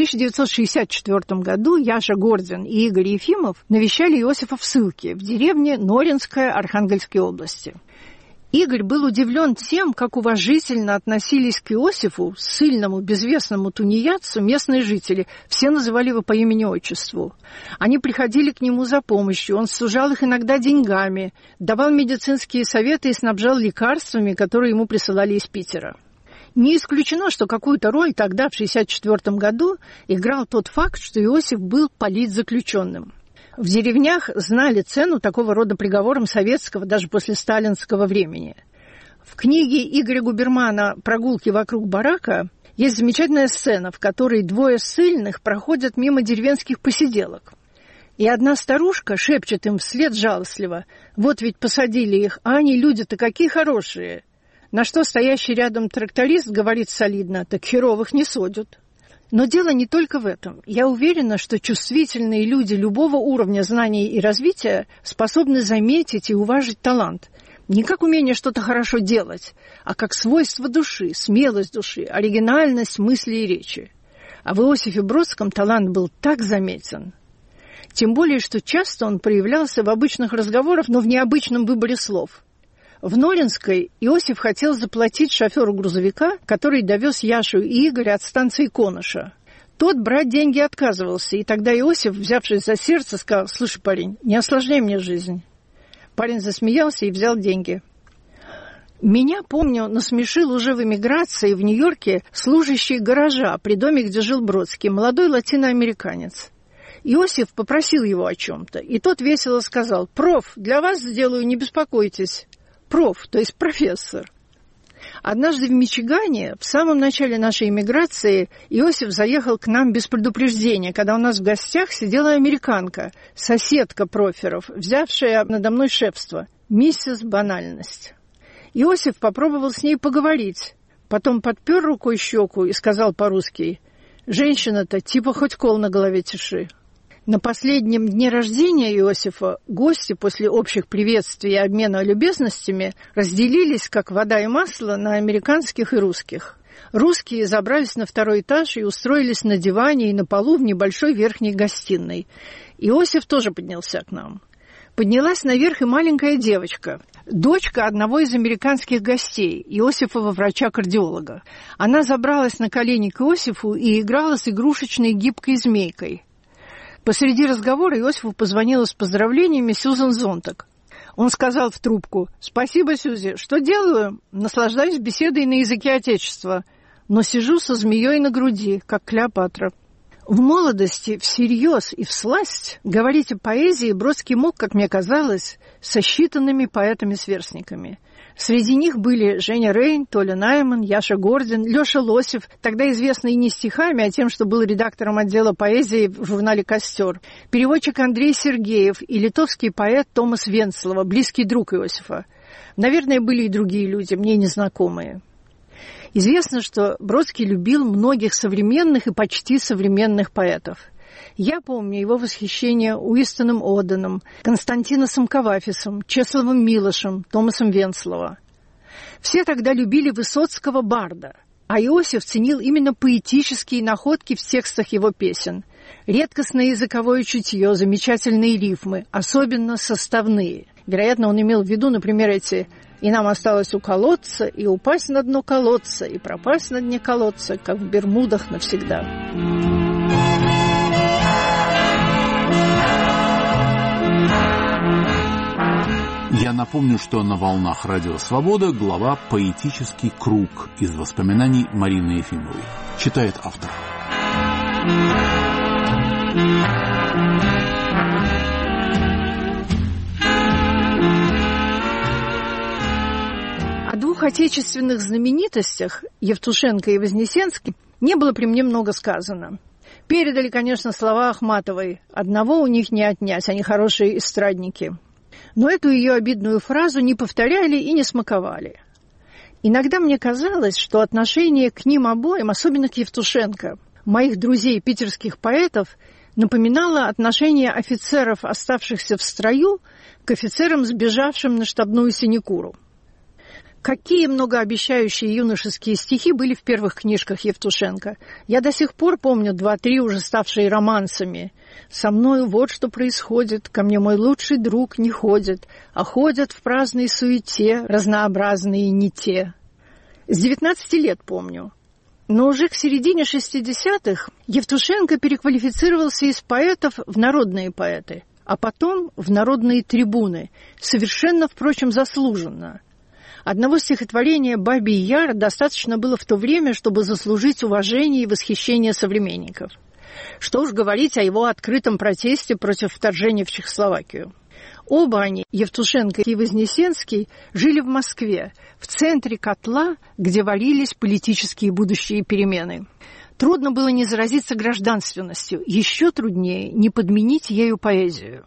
1964 году Яша Гордин и Игорь Ефимов навещали Иосифа в ссылке в деревне Норинская Архангельской области. Игорь был удивлен тем, как уважительно относились к Иосифу, ссыльному, безвестному тунеядцу, местные жители. Все называли его по имени-отчеству. Они приходили к нему за помощью, он сужал их иногда деньгами, давал медицинские советы и снабжал лекарствами, которые ему присылали из Питера. Не исключено, что какую-то роль тогда, в 1964 году, играл тот факт, что Иосиф был политзаключенным. В деревнях знали цену такого рода приговорам советского, даже после сталинского времени. В книге Игоря Губермана «Прогулки вокруг барака» есть замечательная сцена, в которой двое ссыльных проходят мимо деревенских посиделок. И одна старушка шепчет им вслед жалостливо: «Вот ведь посадили их, а они люди-то какие хорошие!» На что стоящий рядом тракторист говорит солидно: «Так херовых не судят». Но дело не только в этом. Я уверена, что чувствительные люди любого уровня знаний и развития способны заметить и уважить талант. Не как умение что-то хорошо делать, а как свойство души, смелость души, оригинальность мысли и речи. А в Иосифе Бродском талант был так заметен. Тем более, что часто он проявлялся в обычных разговорах, но в необычном выборе слов. В Норинской Иосиф хотел заплатить шоферу грузовика, который довез Яшу и Игоря от станции Коноша. Тот брать деньги отказывался, и тогда Иосиф, взявшись за сердце, сказал: «Слушай, парень, не осложняй мне жизнь». Парень засмеялся и взял деньги. Меня, помню, насмешил уже в эмиграции в Нью-Йорке служащий гаража при доме, где жил Бродский, молодой латиноамериканец. Иосиф попросил его о чем-то, и тот весело сказал: «Проф, для вас сделаю, не беспокойтесь». Проф, то есть профессор. Однажды в Мичигане, в самом начале нашей эмиграции, Иосиф заехал к нам без предупреждения, когда у нас в гостях сидела американка, соседка проферов, взявшая надо мной шефство, миссис Банальность. Иосиф попробовал с ней поговорить, потом подпер рукой щеку и сказал по-русски: «Женщина-то типа хоть кол на голове тиши». На последнем дне рождения Иосифа гости после общих приветствий и обмена любезностями разделились, как вода и масло, на американских и русских. Русские забрались на второй этаж и устроились на диване и на полу в небольшой верхней гостиной. Иосиф тоже поднялся к нам. Поднялась наверх и маленькая девочка, дочка одного из американских гостей, Иосифова врача-кардиолога. Она забралась на колени к Иосифу и играла с игрушечной гибкой змейкой. Посреди разговора Иосифу позвонила с поздравлениями Сьюзан Зонтаг. Он сказал в трубку: «Спасибо, Сьюзи. Что делаю? Наслаждаюсь беседой на языке Отечества, но сижу со змеей на груди, как Клеопатра». В молодости, всерьез и всласть говорить о поэзии Бродский мог, как мне казалось, со считанными поэтами-сверстниками. Среди них были Женя Рейн, Толя Найман, Яша Гордин, Леша Лосев, тогда известный не стихами, а тем, что был редактором отдела поэзии в журнале «Костер», переводчик Андрей Сергеев и литовский поэт Томас Венцлова, близкий друг Иосифа. Наверное, были и другие люди, мне незнакомые. Известно, что Бродский любил многих современных и почти современных поэтов. Я помню его восхищение Уистоном Оденом, Константиносом Кавафисом, Чесловым Милошем, Томасом Венслова. Все тогда любили Высоцкого барда, а Иосиф ценил именно поэтические находки в текстах его песен. Редкостное языковое чутье, замечательные рифмы, особенно составные. Вероятно, он имел в виду, например, эти «И нам осталось уколоться, и упасть на дно колодца, и пропасть на дне колодца, как в Бермудах навсегда». Я напомню, что на волнах Радио Свобода глава «Поэтический круг» из воспоминаний Марины Ефимовой. Читает автор. О двух отечественных знаменитостях, Евтушенко и Вознесенский, не было при мне много сказано. Передали, конечно, слова Ахматовой. Одного у них не отнять, они хорошие эстрадники. Но эту ее обидную фразу не повторяли и не смаковали. Иногда мне казалось, что отношение к ним обоим, особенно к Евтушенко, моих друзей питерских поэтов, напоминало отношение офицеров, оставшихся в строю, к офицерам, сбежавшим на штабную синекуру. Какие многообещающие юношеские стихи были в первых книжках Евтушенко. Я до сих пор помню 2-3, уже ставшие романсами. «Со мною вот что происходит, ко мне мой лучший друг не ходит, а ходят в праздной суете разнообразные не те». С 19 лет помню. Но уже к середине 60-х Евтушенко переквалифицировался из поэтов в народные поэты, а потом в народные трибуны, совершенно, впрочем, заслуженно. Одного стихотворения «Бабий Яр» достаточно было в то время, чтобы заслужить уважение и восхищение современников. Что уж говорить о его открытом протесте против вторжения в Чехословакию. Оба они, Евтушенко и Вознесенский, жили в Москве, в центре котла, где варились политические будущие перемены. Трудно было не заразиться гражданственностью, еще труднее не подменить ею поэзию.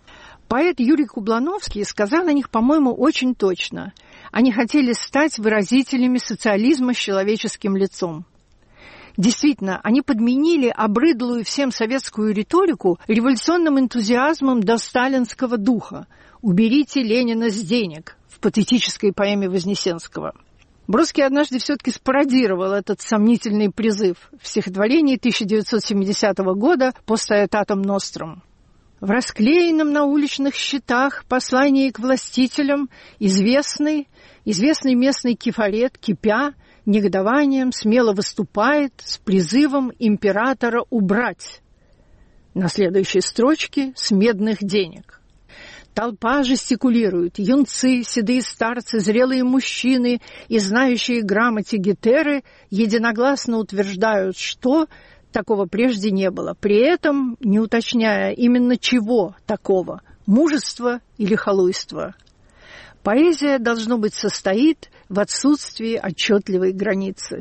Поэт Юрий Кублановский сказал о них, по-моему, очень точно. Они хотели стать выразителями социализма с человеческим лицом. Действительно, они подменили обрыдлую всем советскую риторику революционным энтузиазмом до сталинского духа «Уберите Ленина с денег» в патетической поэме Вознесенского. Бродский однажды все-таки спародировал этот сомнительный призыв в стихотворении 1970 года «Post aetatum nostrum». В расклеенном на уличных щитах послании к властителям известный местный кефарет, кипя, негодованием смело выступает с призывом императора убрать. На следующей строчке с медных денег. Толпа жестикулирует, юнцы, седые старцы, зрелые мужчины и знающие грамоте гетеры единогласно утверждают, что такого прежде не было, при этом не уточняя именно чего такого – мужества или халуйства. Поэзия, должно быть, состоит в отсутствии отчетливой границы.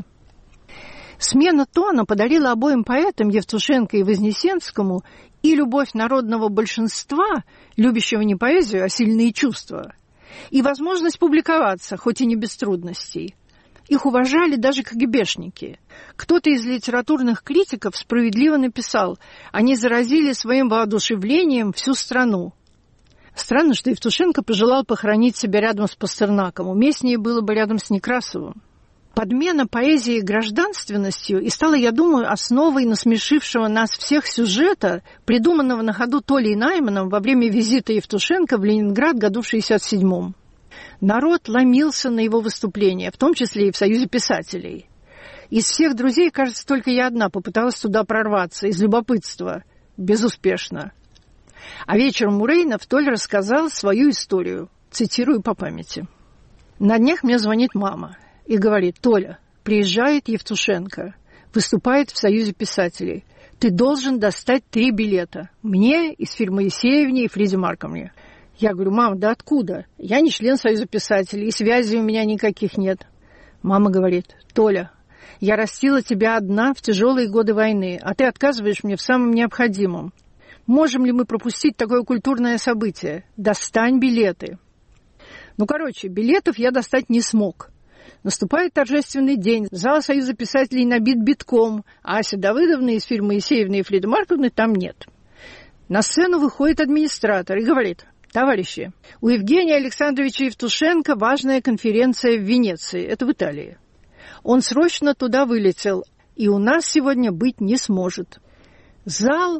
Смена тона подарила обоим поэтам, Евтушенко и Вознесенскому, и любовь народного большинства, любящего не поэзию, а сильные чувства, и возможность публиковаться, хоть и не без трудностей. Их уважали даже КГБшники. Кто-то из литературных критиков справедливо написал, они заразили своим воодушевлением всю страну. Странно, что Евтушенко пожелал похоронить себя рядом с Пастернаком. Уместнее было бы рядом с Некрасовым. Подмена поэзии гражданственностью и стала, я думаю, основой насмешившего нас всех сюжета, придуманного на ходу Толей Найманом во время визита Евтушенко в Ленинград году в 1967-м. Народ ломился на его выступления, в том числе и в Союзе писателей. Из всех друзей, кажется, только я одна попыталась туда прорваться, из любопытства. Безуспешно. А вечером у Рейнов Толя рассказал свою историю, цитирую по памяти. На днях мне звонит мама и говорит: «Толя, приезжает Евтушенко, выступает в Союзе писателей. Ты должен достать 3 билета. Мне, Исфирь Моисеевне и Фриде Марковне». Я говорю: «Мам, да откуда? Я не член Союза писателей, и связей у меня никаких нет». Мама говорит: «Толя, я растила тебя одна в тяжелые годы войны, а ты отказываешь мне в самом необходимом. Можем ли мы пропустить такое культурное событие? Достань билеты». Короче, билетов я достать не смог. Наступает торжественный день, зал Союза писателей набит битком, а Ася Давыдовна из фирмы Моисеевны и Фриды Марковны там нет. На сцену выходит администратор и говорит: товарищи, у Евгения Александровича Евтушенко важная конференция в Венеции, это в Италии. Он срочно туда вылетел, и у нас сегодня быть не сможет. Зал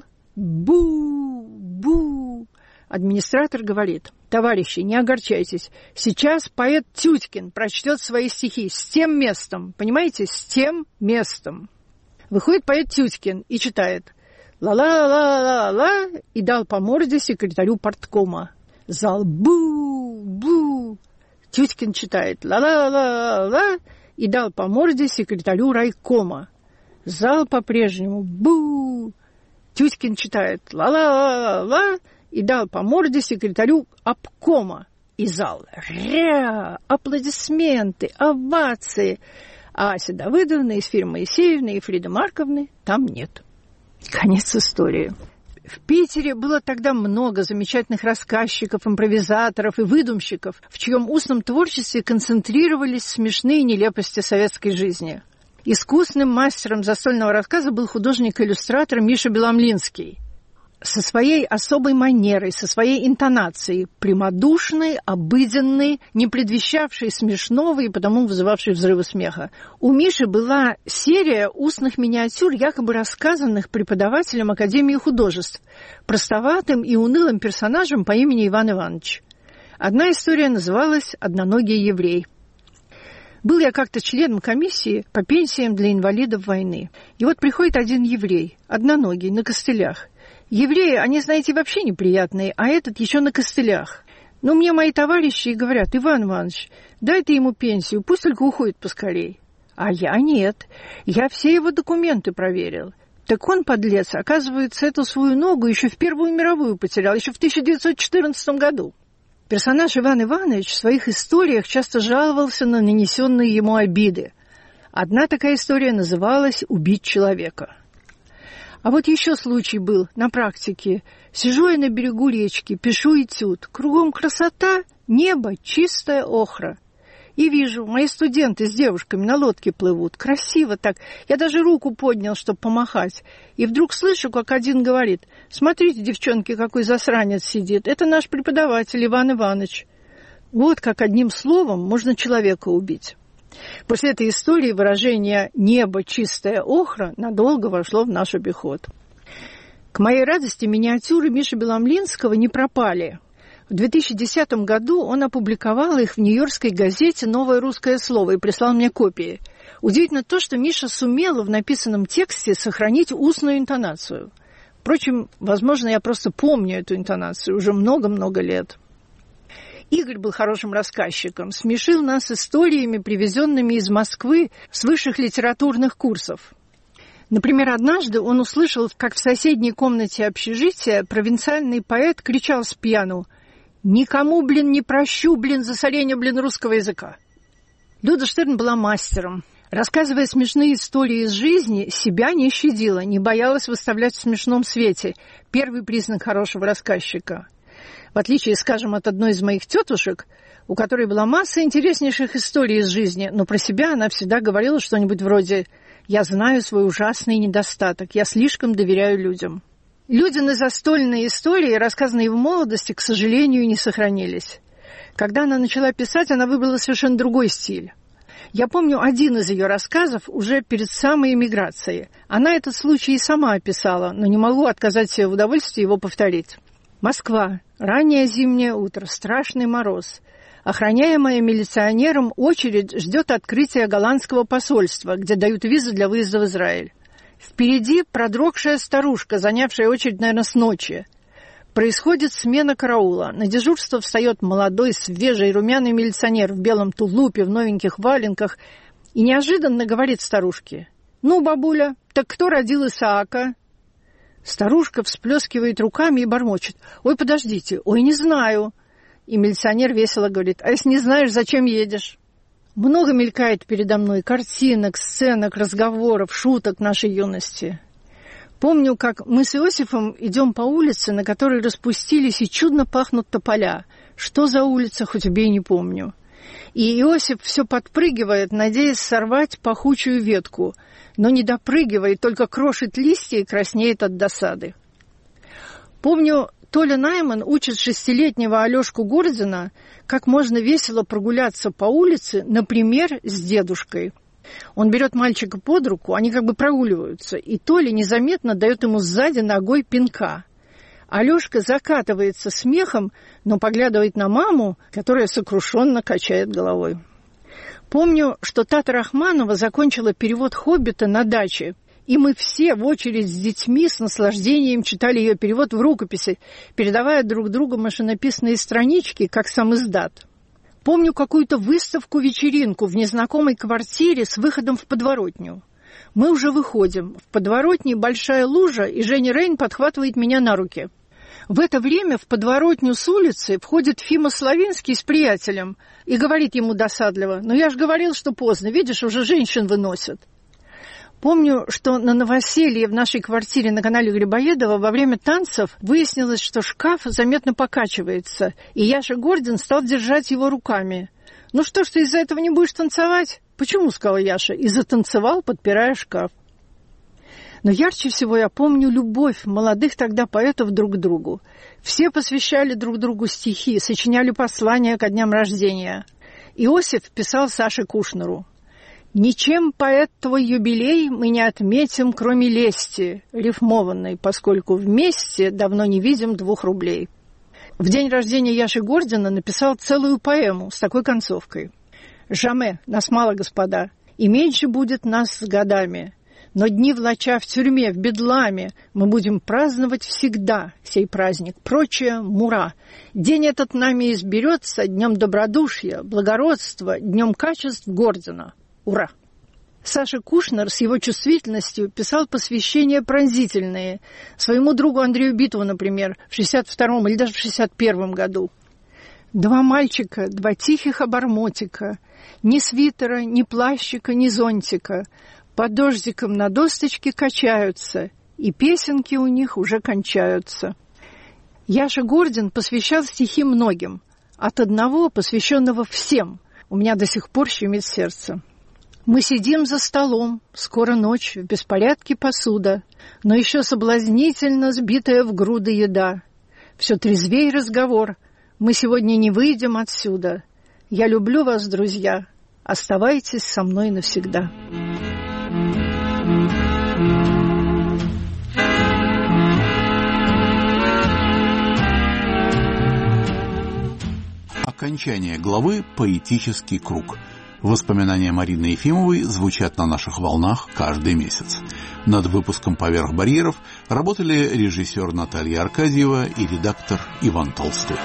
бу-бу. Администратор говорит: товарищи, не огорчайтесь, сейчас поэт Тюткин прочтет свои стихи с тем местом, понимаете, с тем местом. Выходит поэт Тюткин и читает «ла-ла-ла-ла-ла» и дал по морде секретарю парткома. Зал бу-бу. Тюткин читает «ла-ла-ла-ла-ла» и дал по морде секретарю райкома. Зал по-прежнему бу. Тюткин читает «ла-ла-ла-ла» и дал по морде секретарю обкома. И зал ря, аплодисменты, овации. А Ася Давыдовна из фирмы Моисеевны и Фриды Марковны там нет. Конец истории. В Питере было тогда много замечательных рассказчиков, импровизаторов и выдумщиков, в чьем устном творчестве концентрировались смешные нелепости советской жизни. Искусным мастером застольного рассказа был художник-иллюстратор Миша Беломлинский. Со своей особой манерой, со своей интонацией, прямодушной, обыденной, не предвещавшей смешного и потому вызывавшей взрывы смеха. У Миши была серия устных миниатюр, якобы рассказанных преподавателем Академии художеств, простоватым и унылым персонажем по имени Иван Иванович. Одна история называлась «Одноногий еврей». Был я как-то членом комиссии по пенсиям для инвалидов войны. И вот приходит один еврей, одноногий, на костылях. Евреи, они, знаете, вообще неприятные, а этот еще на костылях. Ну, мне мои товарищи и говорят: Иван Иванович, дай ты ему пенсию, пусть только уходит поскорей. А я нет. Я все его документы проверил. Так он, подлец, оказывается, эту свою ногу еще в Первую мировую потерял, еще в 1914 году. Персонаж Иван Иванович в своих историях часто жаловался на нанесенные ему обиды. Одна такая история называлась «Убить человека». А вот еще случай был на практике. Сижу я на берегу речки, пишу этюд. Кругом красота, небо, чистая охра. И вижу, мои студенты с девушками на лодке плывут. Красиво так. Я даже руку поднял, чтобы помахать. И вдруг слышу, как один говорит: смотрите, девчонки, какой засранец сидит. Это наш преподаватель Иван Иванович. Вот как одним словом можно человека убить. После этой истории выражение «небо, чистая охра» надолго вошло в наш обиход. К моей радости миниатюры Миши Беломлинского не пропали. В 2010 году он опубликовал их в нью-йоркской газете «Новое русское слово» и прислал мне копии. Удивительно то, что Миша сумел в написанном тексте сохранить устную интонацию. Впрочем, возможно, я просто помню эту интонацию уже много-много лет. Игорь был хорошим рассказчиком, смешил нас историями, привезенными из Москвы с высших литературных курсов. Например, однажды он услышал, как в соседней комнате общежития провинциальный поэт кричал с пьяну: «Никому, не прощу, засорение, русского языка». Люда Штерн была мастером. Рассказывая смешные истории из жизни, себя не щадила, не боялась выставлять в смешном свете. Первый признак хорошего рассказчика. В отличие, скажем, от одной из моих тетушек, у которой была масса интереснейших историй из жизни, но про себя она всегда говорила что-нибудь вроде «Я знаю свой ужасный недостаток, я слишком доверяю людям». Людины застольные истории, рассказанные в молодости, к сожалению, не сохранились. Когда она начала писать, она выбрала совершенно другой стиль. Я помню один из ее рассказов уже перед самой эмиграцией. Она этот случай и сама описала, но не могу отказать себе в удовольствии его повторить. Москва. Раннее зимнее утро. Страшный мороз. Охраняемая милиционером очередь ждет открытия голландского посольства, где дают визы для выезда в Израиль. Впереди продрогшая старушка, занявшая очередь, наверное, с ночи. Происходит смена караула. На дежурство встает молодой, свежий, румяный милиционер в белом тулупе, в новеньких валенках и неожиданно говорит старушке: «Ну, бабуля, так кто родил Исаака?» Старушка всплескивает руками и бормочет: «Ой, подождите, ой, не знаю». И милиционер весело говорит: «А если не знаешь, зачем едешь?» Много мелькает передо мной картинок, сценок, разговоров, шуток нашей юности. Помню, как мы с Иосифом идем по улице, на которой распустились и чудно пахнут тополя. Что за улица, хоть убей, не помню. И Иосиф все подпрыгивает, надеясь сорвать пахучую ветку, но не допрыгивает, только крошит листья и краснеет от досады. Помню, Толя Найман учит 6-летнего Алёшку Гордина, как можно весело прогуляться по улице, например, с дедушкой. Он берет мальчика под руку, они как бы прогуливаются, и Толя незаметно дает ему сзади ногой пинка. Алёшка закатывается смехом, но поглядывает на маму, которая сокрушенно качает головой. Помню, что Тата Рахманова закончила перевод «Хоббита» на даче, и мы все в очередь с детьми с наслаждением читали ее перевод в рукописи, передавая друг другу машинописные странички, как сам издат. Помню какую-то выставку-вечеринку в незнакомой квартире с выходом в подворотню. Мы уже выходим. В подворотне большая лужа, и Женя Рейн подхватывает меня на руки. В это время в подворотню с улицы входит Фима Славинский с приятелем и говорит ему досадливо: «Ну я ж говорил, что поздно, видишь, уже женщин выносят». Помню, что на новоселье в нашей квартире на канале Грибоедова во время танцев выяснилось, что шкаф заметно покачивается, и Яша Гордин стал держать его руками. «Ну что ж, ты из-за этого не будешь танцевать?» «Почему?» — сказал Яша, и затанцевал, подпирая шкаф. Но ярче всего я помню любовь молодых тогда поэтов друг к другу. Все посвящали друг другу стихи, сочиняли послания ко дням рождения. Иосиф писал Саше Кушнеру: «Ничем поэт твой юбилей мы не отметим, кроме лести, рифмованной, поскольку вместе давно не видим 2 рублей». В день рождения Яши Гордина написал целую поэму с такой концовкой: «Жаме, нас мало, господа, и меньше будет нас с годами. Но дни влача в тюрьме, в бедламе, мы будем праздновать всегда сей праздник. Прочее мура. День этот нами изберется днем добродушия, благородства, днем качеств Гордина. Ура!» Саша Кушнер с его чувствительностью писал посвящения пронзительные своему другу Андрею Битову, например, в 62-м или даже в 61-м году. 2 мальчика, 2 тихих обормотика, ни свитера, ни плащика, ни зонтика, под дождиком на досточке качаются, и песенки у них уже кончаются. Яша Гордин посвящал стихи многим, от одного, посвященного всем, у меня до сих пор щемит сердце. Мы сидим за столом, скоро ночь, в беспорядке посуда, но еще соблазнительно сбитая в груды еда. Все трезвей разговор, мы сегодня не выйдем отсюда. Я люблю вас, друзья, оставайтесь со мной навсегда. Окончание главы «Поэтический круг». Воспоминания Марины Ефимовой звучат на наших волнах каждый месяц. Над выпуском «Поверх барьеров» работали режиссер Наталья Аркадьева и редактор Иван Толстой.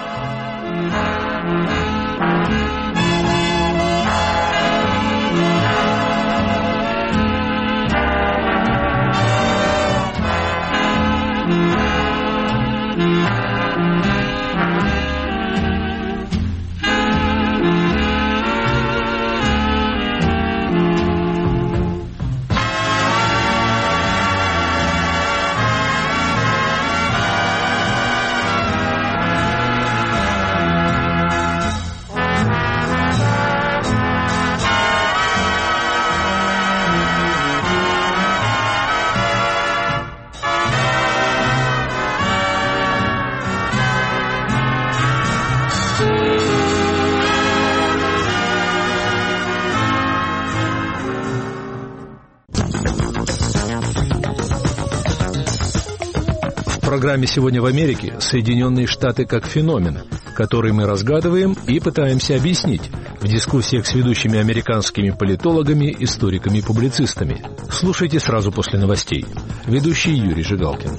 В программе «Сегодня в Америке» Соединенные Штаты как феномен, который мы разгадываем и пытаемся объяснить в дискуссиях с ведущими американскими политологами, историками и публицистами. Слушайте сразу после новостей. Ведущий Юрий Жигалкин.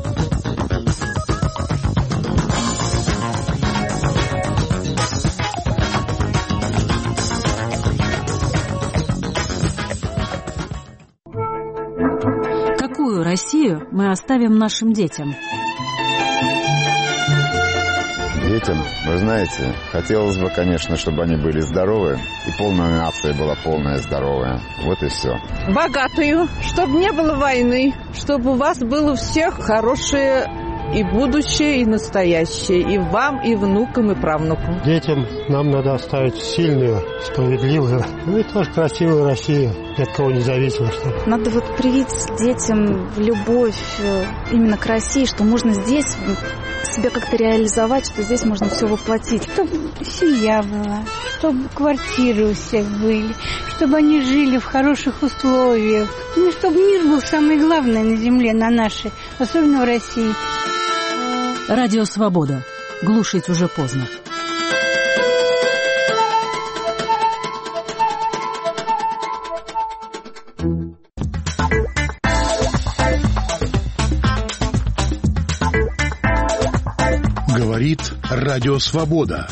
Какую Россию мы оставим нашим детям? Детям, вы знаете, хотелось бы, конечно, чтобы они были здоровы, и полная нация была полная здоровая. Вот и все. Богатую, чтобы не было войны, чтобы у вас было у всех хорошее и будущее, и настоящее, и вам, и внукам, и правнукам. Детям нам надо оставить сильную, справедливую, и тоже красивую Россию, ни от кого не зависимо. Надо привить детям любовь именно к России, что можно здесь себя как-то реализовать, что здесь можно все воплотить. Чтобы семья была, чтобы квартиры у всех были, чтобы они жили в хороших условиях. Ну, чтобы мир был самое главное на земле, на нашей, особенно в России. Радио «Свобода». Глушить уже поздно. Говорит Радио Свобода.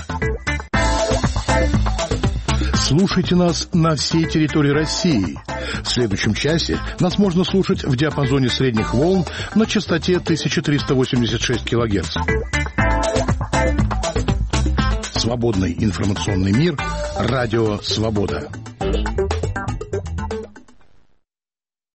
Слушайте нас на всей территории России. В следующем часе нас можно слушать в диапазоне средних волн на частоте 1386 кГц. Свободный информационный мир. Радио Свобода.